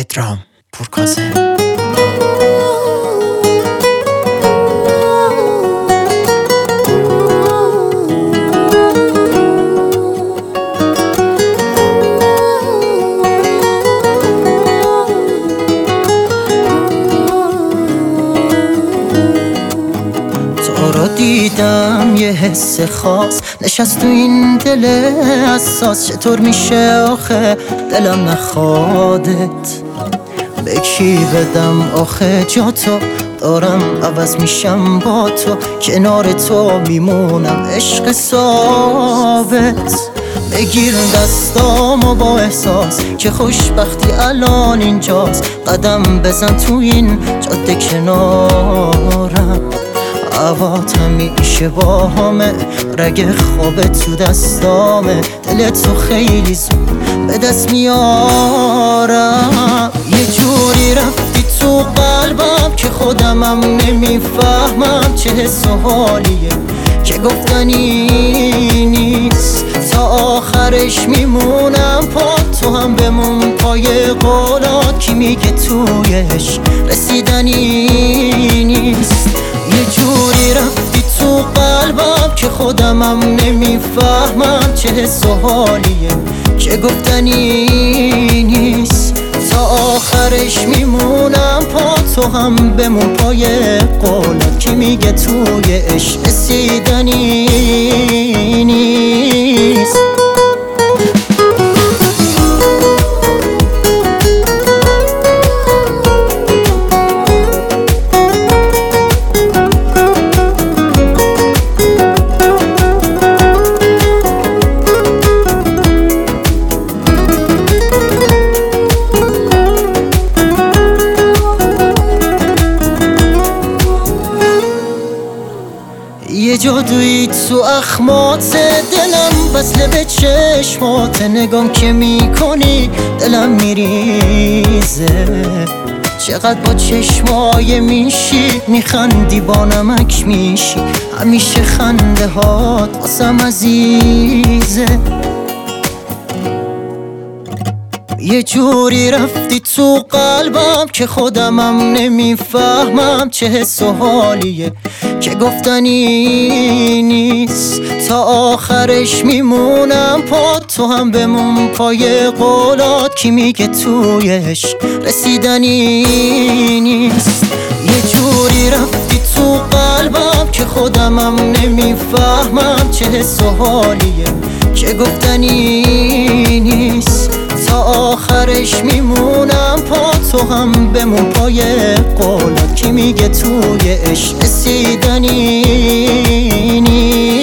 پدرام پورکازه. دیدم یه حس خاص نشست تو این دل حساس. چطور میشه آخه دلم نخوادت؟ به کی بدم آخه جا تو؟ دارم عوض میشم با تو، کنار تو میمونم عشق ثابت. بگیر دستامو با احساس که خوشبختی الان اینجاست. قدم بزن تو این جاده کنارم، هوات همیشه با همه، رگ خواب تو دستامه. دل تو خیلی زود به دست میارم. یه جوری رفتی تو قلبم که خودمم نمیفهمم چه حس و حالیه که گفتنی نیست. تا آخرش میمونم پا تو هم بمون پای قولات کی میگه تویش رسیدنی نیست. یه جوری رفتی تو قلبم که خودمم نمیفهمم چه حس و حالیه که گفتنی نیست. تا آخرش میمونم پا تو هم بمون پای قولات کی میگه توی عشق رسیدنی نیست. یه جادویی تو اخمات دلم وصله به چشمات، نگام که میکنی دلم میریزه. چقدر با چشمای میشی میخندی با نمک میشی، همیشه خنده هات واسم عزیزه. یه جوری رفتی تو قلبم که خودمم نمیفهمم چه حس و حالیه که گفتنی نیست. تا آخرش میمونم پا تو هم بمون پای قولات کی میگه توی عشق رسیدنی نیست. یه جوری رفتی تو قلبم که خودمم نمیفهمم چه حس و حالیه که گفتنی نیست. تا آخرش میمونم پا تو هم بمون پای قولات کی میگه توی عشق رسیدنی نیست.